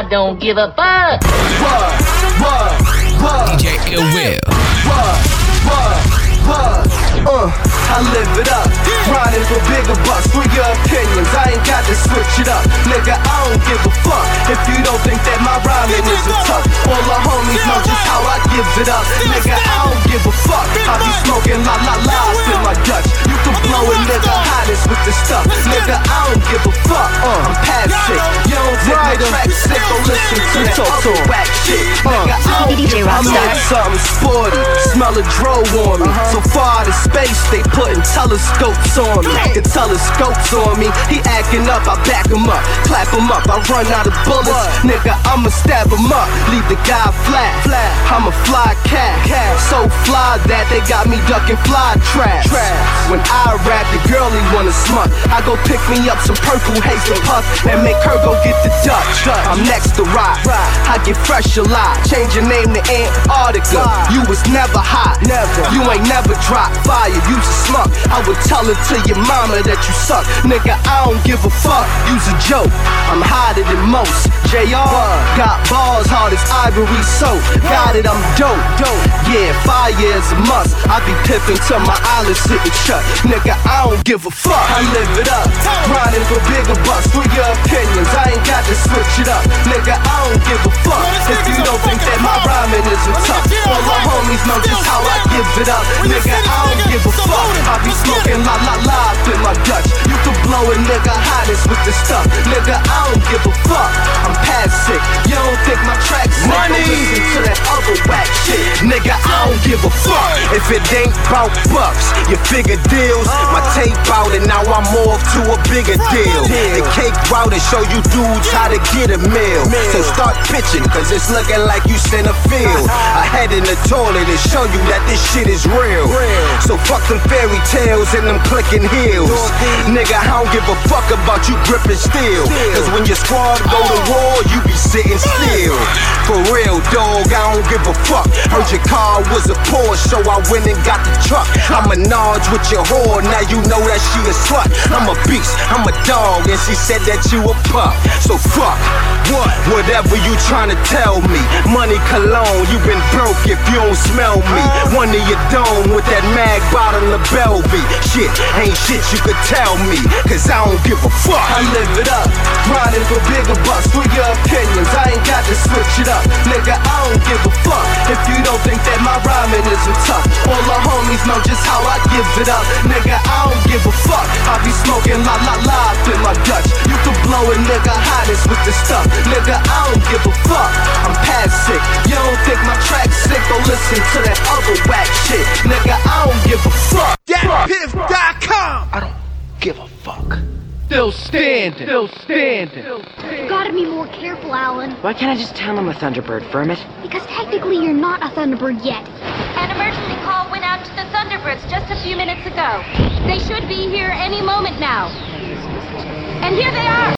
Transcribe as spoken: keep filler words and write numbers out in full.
don't give a fuck. What, what, what? D J Ill Will. What, what, what? Uh, I live it up. Grinding for bigger bucks. For your opinions, I ain't got to switch it up. Nigga, I don't give a fuck if you don't think that my rhyming isn't tough. All the homies know just how I give it up. Nigga, I don't give a fuck. I be smoking la la la's in my guts. You can blow a nigga hottest with the stuff. Nigga, I don't give a fuck. Uh, I'm past sick. You don't take my track sick or listen to that other whack shit. Nigga, I don't give a fuck. I'm on something sporty. Smell a dro on me. So far out of space, they putting telescopes on me. The telescopes on me. He acting up, I back him up. Clap him up, I run out of bullets. Nigga, I'ma stab him up. Leave the guy flat. I'm a fly cat. So fly that they got me ducking fly traps. When I rap, the girlie wanna smut. I go pick me up some purple haze and puff and make her go get the Dutch. I'm next to rock. I get fresh a lot. Change your name to Antarctica. You was never hot. Never. You ain't never dropped fire. You's a slug. I would tell it to your mama that you suck. Nigga, I don't give a fuck. You's a joke. I'm hotter than most. J R got balls hard as ivory soap. Got it, I'm dope. Dope. Yeah, fire is a must. I be pippin' till my eyelids sitting shut. Nigga, I don't give a fuck. I live it up. Grinding for bigger bucks. For your opinions, I ain't got to switch it up. Nigga, I don't give a fuck if you don't think that my rhyming isn't tough. All my homies know just how I give it up. Nigga, I don't give a fuck. I be smoking la la la in my guts. You can blow a nigga hottest with the stuff. Nigga, I don't give a fuck. I'm past sick. You don't think my track's sick? Money. Listen to that other whack shit. Nigga, I don't give a fuck. If it ain't bout bucks, you figure deals. My tape out and now I'm off to a bigger deal. The cake route and show you dudes how to get a meal. So start pitching, cause it's looking like you sent a field. I head in the toilet and show you that this shit is real. So fuck them fairy tales and them clicking heels. Nigga, I don't give a fuck about you gripping steel. Cause when your squad go to war, you be sitting still. For real, dog, I don't give a fuck. Heard your car was a Porsche, so I went and got the truck. I'm a Nodge with your whore, now you know that she a slut. I'm a beast, I'm a dog, and she said that you a pup. So fuck, what? Whatever you tryna tell me. Money cologne, you been broke if you don't smell me. One of your dome with that mag bottle of Belvy. Shit, ain't shit you could tell me, cause I don't give a fuck. I live it up, grinding for bigger bucks. For your opinions, I ain't got to switch it up. Nigga, I don't give a fuck if you don't think that my rhyming isn't tough. All the homies know just how I give it up. Nigga, I don't give a fuck. I be smoking la la la in my guts. You can blow a nigga hottest with the stuff. Nigga, I don't give a fuck. I'm past sick. You don't think my track's sick? Go listen to that other whack shit. Nigga, I don't give a fuck. dat piff dot com. I don't give a fuck. Still standing. Still standing. You gotta be more careful, Alan. Why can't I just tell I'm a Thunderbird, Fermit? Because technically you're not a Thunderbird yet. An emergency call went out to the Thunderbirds just a few minutes ago. They should be here any moment now. And here they are!